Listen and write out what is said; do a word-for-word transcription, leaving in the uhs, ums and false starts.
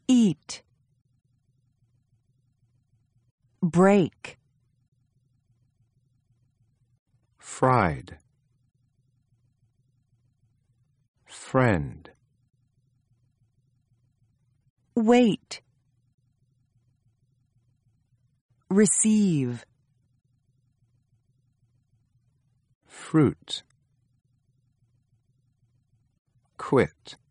Eat. Break. Fried. Friend. Wait. Receive. Fruit. Quit.